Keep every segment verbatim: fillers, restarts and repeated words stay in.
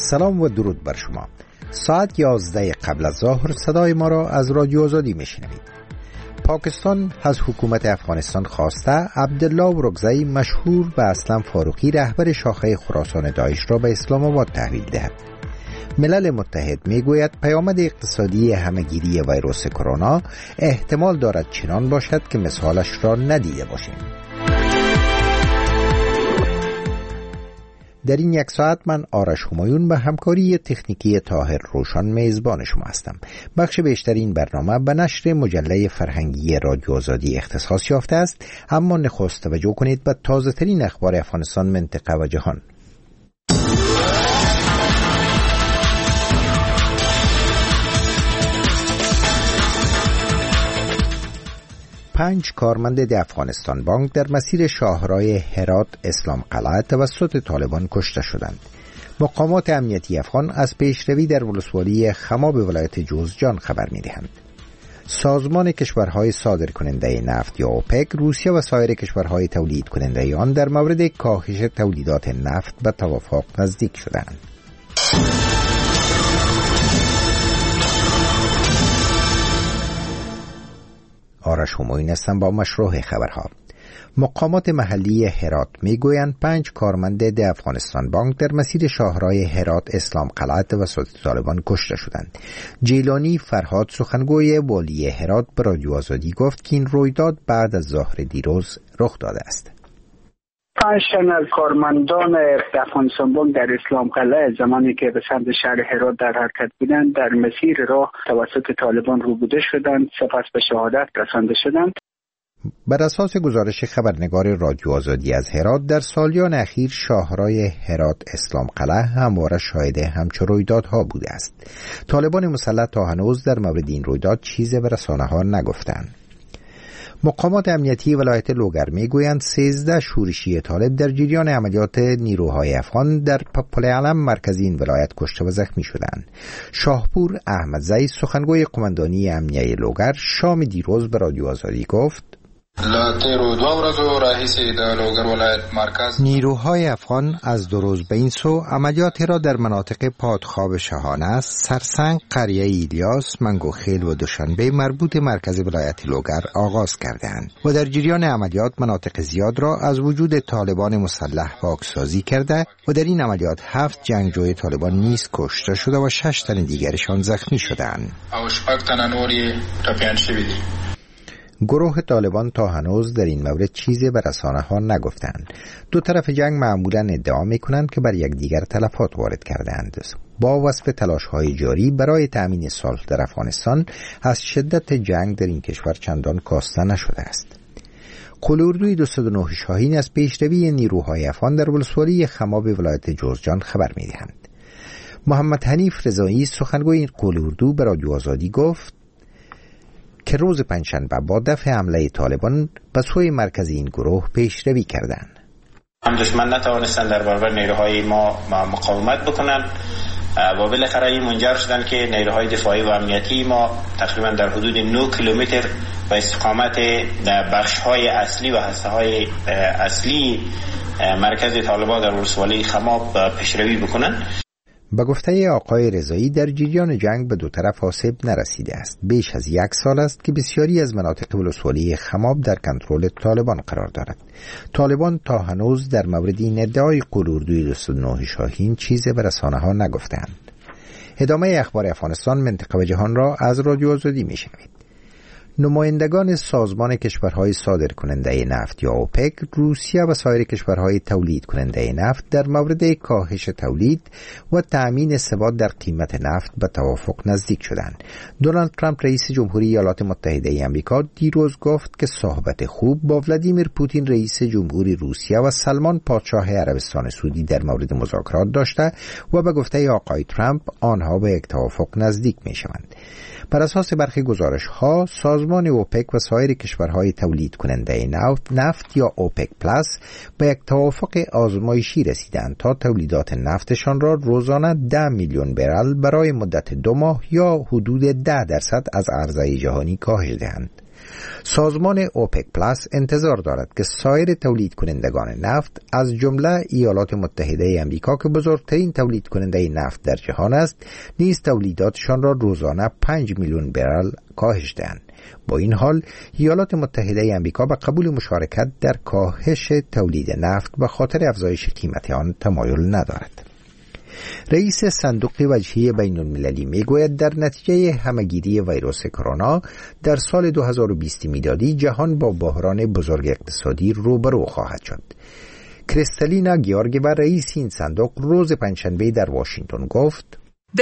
سلام و درود بر شما. ساعت یازده قبل از ظهر صدای ما را از رادیو آزادی میشنوید. پاکستان از حکومت افغانستان خواسته عبدالله اورکزی مشهور به اسلم فاروقی رهبر شاخه خراسان داعش را به اسلام آباد تحویل دهد. ملل متحد میگوید پیامد اقتصادی همهگیری ویروس کرونا احتمال دارد چنان باشد که مثالش را ندیده باشیم. در این یک ساعت من آرش همایون به همکاری تکنیکی طاهر روشن میزبان شما هستم. بخش بیشتر این برنامه به نشر مجله فرهنگی رادیو آزادی اختصاص یافته است، اما نخست توجه کنید به تازه ترین اخبار افغانستان، منطقه و جهان. پنج کارمند افغانستان بانک در مسیر شاهراه هرات اسلام قلعه توسط طالبان کشته شدند. مقامات امنیتی افغان از پیشروی در ولسوالی خماب ولایت جوزجان خبر می‌دهند. سازمان کشورهای صادر کننده نفت یا اوپک، روسیه و سایر کشورهای تولید کننده آن در مورد کاهش تولیدات نفت به توافق نزدیک شدند. آرش همایون هستم با مشروع خبرها. مقامات محلی هرات میگویند پنج کارمند افغانستان بانک در مسیر شاهراه هرات اسلام قلعه توسط طالبان کشته شدند. جیلانی فرهاد سخنگوی والی هرات به رادیو آزادی گفت که این رویداد بعد از ظهر دیروز رخ داده است. پنج تن از کارمندان افغانستان بانک در اسلام قلعه زمانی که به سمت شهر هرات در حرکت بودند در مسیر راه توسط طالبان روبوده شدند، سپس به شهادت رسانده شدند. بر اساس گزارش خبرنگار رادیو آزادی از هرات، در سالیان اخیر شاهراه هرات اسلام قلعه همواره شاهد همچون رویدادها بوده است. طالبان مسلح تا هنوز در مورد این رویداد چیزی به رسانه‌ها نگفتند. مقامات امنیتی ولایت لوگر میگویند سیزده شورشی طالب در جریان عملیات نیروهای افغان در پل علم مرکزی این ولایت کشته و زخمی شدند. شاهپور احمدزی سخنگوی قماندانی امنیه لوگر شام دیروز به رادیو آزادی گفت نیروهای افغان از دو روز به این سو عملیاتی را در مناطق پادخواب شهانه، سرسنگ، قریه ایلیاس، منگوخیل و دوشنبه مربوط مرکز ولایت لوگر آغاز کردند و در جریان عملیات مناطق زیاد را از وجود طالبان مسلح پاکسازی کرده و در این عملیات هفت جنگجوی طالبان نیز کشته شده و شش تن دیگرشان زخمی شدند. گروه طالبان تا هنوز در این مورد چیزی به رسانه‌ها نگفتند. دو طرف جنگ معمولاً ادعا می‌کنند که بر یکدیگر تلفات وارد کرده‌اند. با وصف تلاش‌های جاری برای تأمین صلح در افغانستان، از شدت جنگ در این کشور چندان کاسته نشده است. قلوردوی دویست و نه شاهین از پیشروی نیروهای افغان در ولسوالی خماب ولایت جوزجان خبر می‌دهند. محمد حنیف رضایی سخنگوی این قلوردو به رادیو آزادی گفت که روز پنجشنبه با دفع حمله طالبان به سوی مرکز این گروه پیشروی کردند. هم دشمن نتوانستند در برابر نیروهای ما مقاومت بکنند و بالاخره این منجر شدند که نیروهای دفاعی و امنیتی ما تقریبا در حدود نه کیلومتر به استقامت بخش‌های اصلی و هسته‌های اصلی مرکز طالبان در ولسوالی خماب پیشروی بکنند. به گفته آقای رضایی در جریان جنگ به دو طرف آسیب نرسیده است. بیش از یک سال است که بسیاری از مناطق ولسوالی خماب در کنترل طالبان قرار دارد. طالبان تا هنوز در مورد این ادعای قلوردوی دویست و نه شاهین چیزی به رسانه‌ها نگفتند. ادامه اخبار افغانستان، منطقه و جهان را از رادیو آزادی میشنوید. نمایندگان سازمان کشورهای صادر کننده نفت یا اوپک، روسیه و سایر کشورهای تولید کننده نفت در مورد کاهش تولید و تأمین ثبات در قیمت نفت به توافق نزدیک شدند. دونالد ترامپ رئیس جمهوری ایالات متحده آمریکا دیروز گفت که صحبت خوب با ولادیمیر پوتین رئیس جمهوری روسیه و سلمان پادشاه عربستان سعودی در مورد مذاکرات داشته و به گفته آقای ترامپ آنها به یک توافق نزدیک می شوند. بر اساس برخی گزارش‌ها، سازمان اوپک و سایر کشورهای تولید کننده نفت, نفت یا اوپک پلاس به یک توافق آزمایشی رسیدند تا تولیدات نفتشان را روزانه ده میلیون برل برای مدت دو ماه یا حدود ده درصد از عرضه جهانی کاهش دهند. سازمان اوپک پلاس انتظار دارد که سایر تولید کنندگان نفت از جمله ایالات متحده آمریکا که بزرگترین تولید کننده نفت در جهان است نیز تولیداتشان را روزانه پنج میلیون برل کاهش دهند. با این حال ایالات متحده آمریکا به قبول مشارکت در کاهش تولید نفت به خاطر افزایش قیمت آن تمایل ندارد. رئیس صندوق وجهی بین المللی میگوید در نتیجه همهگیری ویروس کرونا در سال دو هزار و بیست میلادی جهان با بحران بزرگ اقتصادی روبرو خواهد شد. کریستالینا گیورگیوا رئیس این صندوق روز پنجشنبه در واشنگتن گفت: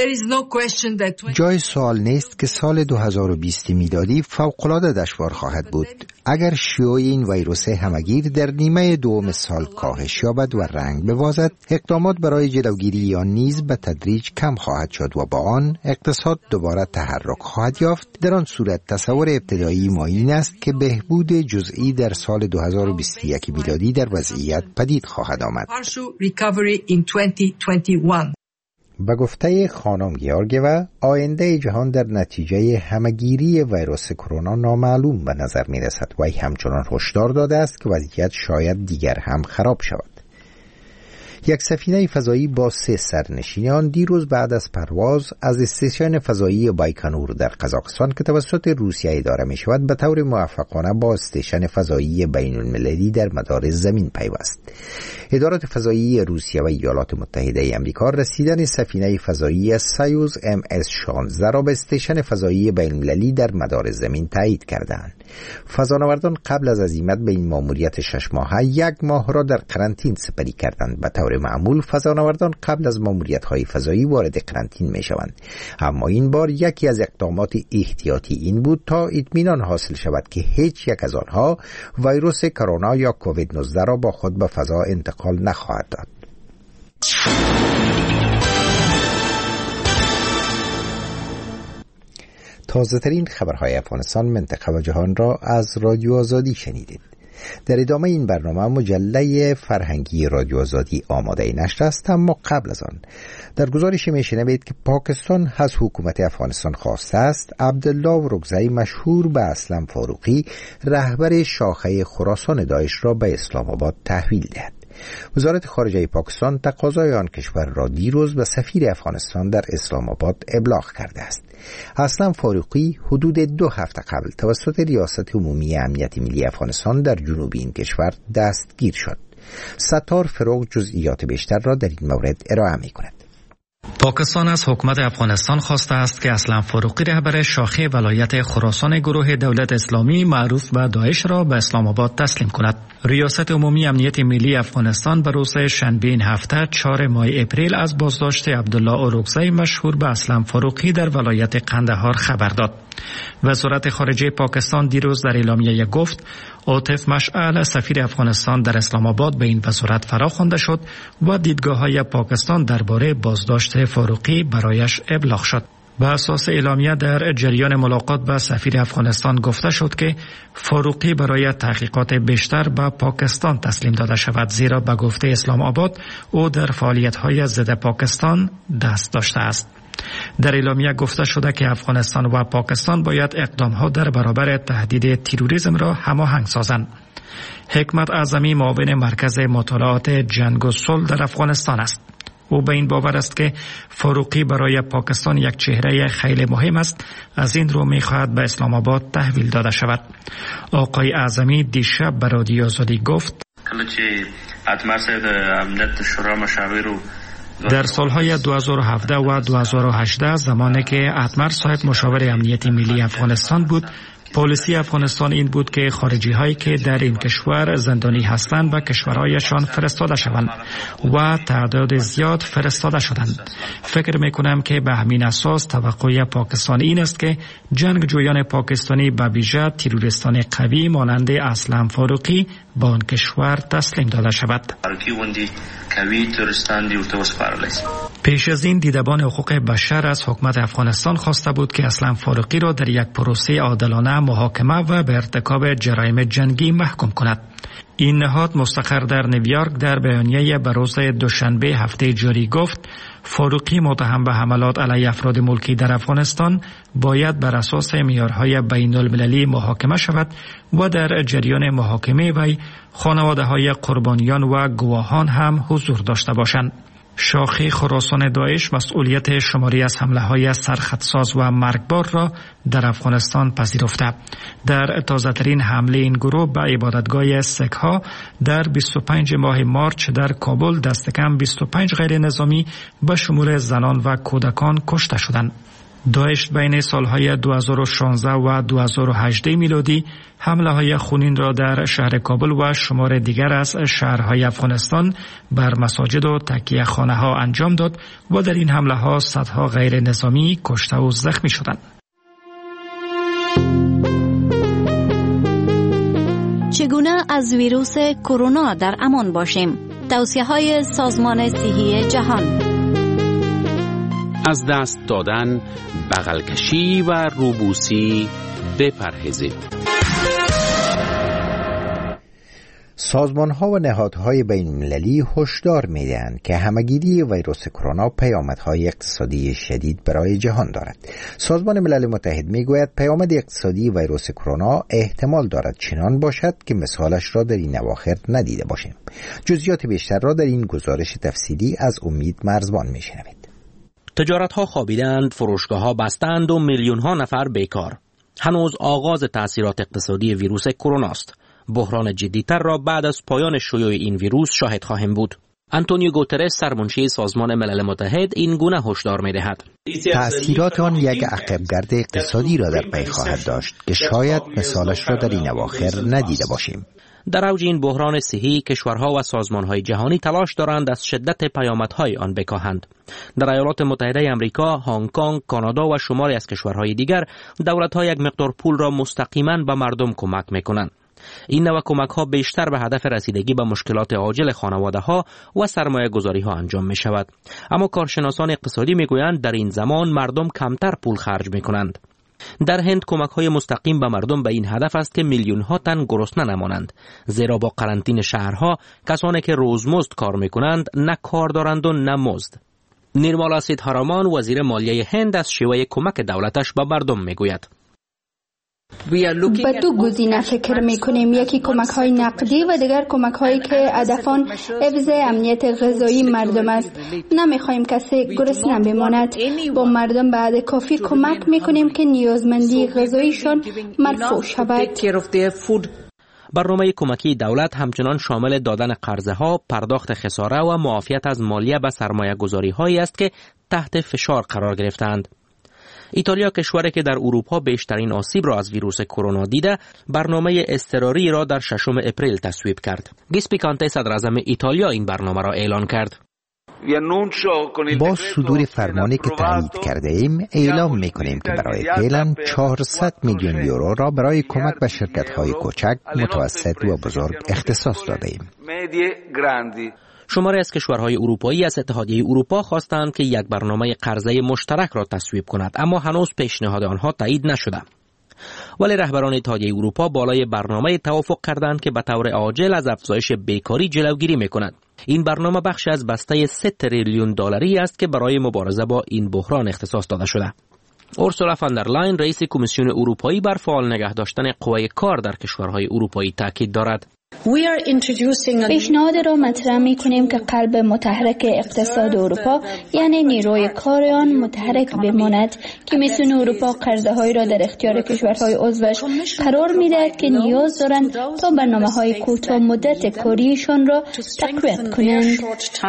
جای سوال نیست که سال دو هزار و بیست میلادی فوق‌العاده دشوار خواهد بود. اگر شیوع این ویروس همهگیر در نیمه دوم سال کاهش یابد و رنگ ببازد، اقدامات برای جلوگیری آن نیز به تدریج کم خواهد شد و با آن اقتصاد دوباره تحرک خواهد یافت. در آن صورت تصور ابتدایی ما این است که بهبود جزئی در سال دو هزار و بیست و یک میلادی در وضعیت پدید خواهد آمد. به گفته خانم گیورگیوا، آینده جهان در نتیجه همهگیری ویروس کرونا نامعلوم به نظر می رسد و همچنان هشدار داده است که وضعیت شاید دیگر هم خراب شود. یک سفینه فضایی با سه سرنشینان دیروز بعد از پرواز از استیشن فضایی بایکنور در قزاقستان که توسط روسیه اداره می شود به طور موفقانه با استیشن فضایی بین المللی در مدار زمین پیوست. ادارات فضایی روسیه و ایالات متحده آمریکا رسیدن سفینه فضایی سایوز ام اس شانزده را به استیشن فضایی بین المللی در مدار زمین تایید کردند. فضانوردان قبل از عزیمت به این ماموریت شش ماهه یک ماه را در قرنطین سپری کردند. به طور معمول فضانوردان قبل از ماموریت‌های فضایی وارد قرنطین می‌شوند، اما این بار یکی از اقدامات احتیاطی این بود تا اطمینان حاصل شود که هیچ یک از آنها ویروس کرونا یا کووید نوزده را با خود به فضا انتقال نخواهد داد. تازه ترین خبرهای افغانستان، منطقه و جهان را از رادیو آزادی شنیدید. در ادامه این برنامه مجله فرهنگی رادیو آزادی آماده نشر است، اما قبل از آن در گزارش میشنوید که پاکستان از حکومت افغانستان خواسته است عبدالله اورکزی مشهور به اسلم فاروقی رهبر شاخه خراسان داعش را به اسلام آباد تحویل دهد. وزارت خارجه پاکستان تقاضای آن کشور را دیروز به سفیر افغانستان در اسلام آباد ابلاغ کرده است. اسلم فاروقی حدود دو هفته قبل توسط ریاست عمومی امنیت ملی افغانستان در جنوب این کشور دستگیر شد. ستار فروغ جزئیات بیشتر را در این مورد ارائه می کند. پاکستان از حکومت افغانستان خواسته است که اسلم فاروقی رهبر شاخه ولایت خراسان گروه دولت اسلامی معروف به داعش را به اسلام آباد تسلیم کند. ریاست عمومی امنیت ملی افغانستان به روز شنبه این هفته چهارم ماه اپریل از بازداشت عبدالله اورکزی مشهور به اسلم فاروقی در ولایت قندهار خبر داد. وزارت خارجه پاکستان دیروز در اعلامیه گفت عاطف مشعل سفیر افغانستان در اسلام آباد به این وزارت فراخوانده شد و دیدگاه‌های پاکستان درباره بازداشت فاروقی برایش ابلاغ شد. به اساس اعلامیه در جریان ملاقات با سفیر افغانستان گفته شد که فاروقی برای تحقیقات بیشتر به پاکستان تسلیم داده شود، زیرا به گفته اسلام آباد او در فعالیت‌های ضد پاکستان دست داشته است. در اعلامیه گفته شده که افغانستان و پاکستان باید اقدام‌ها در برابر تهدید تروریسم را هماهنگ سازند. حکمت اعظمی معاون مرکز مطالعات جنگ و صلح در افغانستان است. او به این باور است که فاروقی برای پاکستان یک چهره خیلی مهم است، از این رو می‌خواهد به اسلام آباد تحویل داده شود. آقای اعظمی دیشب به رادیو آزادی گفت در سالهای دو هزار و هفده و دو هزار و هجده زمانی که اتمر صاحب مشاور امنیت ملی افغانستان بود، پالیسی افغانستان این بود که خارجی هایی که در این کشور زندانی هستند به کشورهایشان فرستاده شوند و تعداد زیاد فرستاده شدند. فکر میکنم که به همین اساس توقع پاکستان این است که جنگجویان پاکستانی به ویژه تروریستان قوی مانند اسلم فاروقی به آن کشور تسلیم داده شود. پیش از این دیدبان حقوق بشر از حکومت افغانستان خواسته بود که اسلم فاروقی را در یک پروسه عادلانه محاکمه و به ارتکاب جرایم جنگی محکوم کند. این نهاد مستقر در نیویورک در بیانیه به روز دوشنبه هفته جاری گفت فاروقی متهم به حملات علیه افراد ملکی در افغانستان باید بر اساس معیارهای بین المللی محاکمه شود و در جریان محاکمه وی خانواده‌های قربانیان و گواهان هم حضور داشته باشند. شاخه خراسان داعش مسئولیت شماری از حمله‌های سرخطساز و مرگبار را در افغانستان پذیرفته. در تازه‌ترین حمله این گروه به عبادتگاه سک‌ها در بیست و پنج ماه مارچ در کابل دست کم بیست و پنج غیر نظامی به شمول زنان و کودکان کشته شدند. داعش بین سالهای دو هزار و شانزده و دو هزار و هجده میلادی حمله‌های خونین را در شهر کابل و شمار دیگر از شهرهای افغانستان بر مساجد و تکیه خانه‌ها انجام داد و در این حمله‌ها صدها غیر نظامی کشته و زخمی شدند. چگونه از ویروس کرونا در امان باشیم؟ توصیه‌های سازمان صحی جهان. از دست دادن، بغل کشی و روبوسی بپرهیزید. سازمان‌ها و نهادهای بین‌المللی هشدار می‌دهند که همه‌گیری ویروس کرونا پیامدهای اقتصادی شدید برای جهان دارد. سازمان ملل متحد می‌گوید پیامد اقتصادی ویروس کرونا احتمال دارد چنان باشد که مثالش را در این اواخر ندیده باشیم. جزئیات بیشتر را در این گزارش تفصیلی از امید مرزبان می‌شنوید. تجارت‌ها خوابیدند، فروشگاه‌ها بستند و میلیون‌ها نفر بیکار. هنوز آغاز تأثیرات اقتصادی ویروس کرونا است. بحران جدی‌تر را بعد از پایان شیوع این ویروس شاهد خواهیم بود. آنتونیو گوترس سرمنشی سازمان ملل متحد این گونه هشدار می‌دهد. تأثیرات آن یک عقب‌گرد اقتصادی را در پی خواهد داشت که شاید مثالش را در این اواخر ندیده باشیم. در اوج این بحران صحی کشورها و سازمان‌های جهانی تلاش دارند از شدت پیامدهای آن بکاهند. در ایالات متحده آمریکا، هنگ کنگ، کانادا و شماری از کشورهای دیگر دولت‌ها یک مقدار پول را مستقیما به مردم کمک می‌کنند. این نوع کمک‌ها بیشتر به هدف رسیدگی به مشکلات عاجل خانواده‌ها و سرمایه‌گذاری‌ها انجام می‌شود. اما کارشناسان اقتصادی می‌گویند در این زمان مردم کمتر پول خرج می‌کنند. در هند کمک‌های مستقیم به مردم به این هدف است که میلیون‌ها تن گرسنه نمانند، زیرا با قرنطینه شهرها کسانی که روزمزد کار می‌کنند نه کار دارند و نه مزد. نیرمالا سیدهارامان وزیر مالیه هند از شیوه کمک دولتش به مردم می‌گوید: به دو گزینه فکر میکنیم، یکی کمک های نقدی و دیگر کمک هایی که هدفان حفظ امنیت غذایی مردم است. نمیخوایم کسی گرسنه بماند. با مردم به حد کافی کمک میکنیم که نیازمندی غذاییشان مرفوع شود. برنامه کمکی دولت همچنان شامل دادن قرضه ها، پرداخت خساره و معافیت از مالیه به سرمایه گذاری هایی است که تحت فشار قرار گرفتند. ایتالیا، کشوری که در اروپا بیشترین آسیب را از ویروس کرونا دیده، برنامه اضطراری را در ششم اپریل تصویب کرد. گیسپی کانته صدر اعظم ایتالیا این برنامه را اعلان کرد. با صدور فرمانی که تایید کرده ایم اعلام می کنیم که برای فعلا چهارصد میلیون یورو را برای کمک به شرکت های کوچک، متوسط و بزرگ اختصاص داده ایم. شماری از کشورهای اروپایی از اتحادیه اروپا خواستند که یک برنامه قرضه مشترک را تصویب کند، اما هنوز پیشنهاد آنها تایید نشده. ولی رهبران اتحادیه اروپا بالای برنامه توافق کردند که به طور عاجل از افزایش بیکاری جلوگیری می‌کند. این برنامه بخشی از بسته سه تریلیون دلاری است که برای مبارزه با این بحران اختصاص داده شده. اورسولا فاندرلاین رئیس کمیسیون اروپایی بر فعال نگه داشتن قوه کار در کشورهای اروپایی تاکید دارد. پیشنهاد را مطرح می کنیم که قلب متحرک اقتصاد اروپا یعنی نیروی کار آن متحرک بماند. کمیسیون اروپا قرضه‌هایی را در اختیار کشورهای عضوش قرار می دهد که نیاز دارند تا برنامه‌های کوتاه مدت کاریشان را تقویت کنند.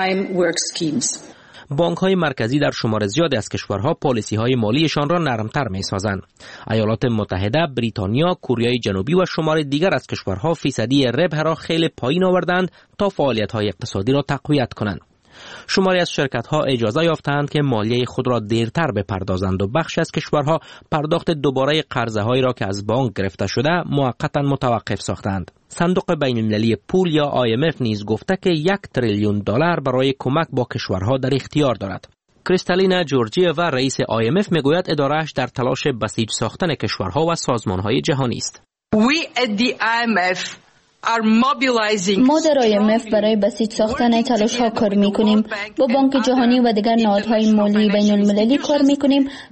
بانک‌های مرکزی در شمار زیادی از کشورها پالیسی‌های مالیشان را نرمتر می‌سازند. ایالات متحده، بریتانیا، کره جنوبی و شمار دیگر از کشورها فیصدی ربح را خیلی پایین آوردند تا فعالیت‌های اقتصادی را تقویت کنند. شماری از شرکت‌ها اجازه یافتند که مالیه خود را دیرتر بپردازند و بخش از کشورها پرداخت دوباره قرضه‌هایی را که از بانک گرفته شده موقتا متوقف ساختند. صندوق بین‌المللی پول یا آی ام اف نیز گفته که یک تریلیون دلار برای کمک با کشورها در اختیار دارد. کریستالینا جورجیوا رئیس آی ام اف میگوید اداره‌اش در تلاش بسیج ساختن کشورها و سازمان‌های جهانی است. We at the آی ام اف ما در آی ام اف برای بسیج ساختن تلاش ها کار می کنیم. با بانک جهانی و دیگر نهادهای مالی بین المللی کار می کنیم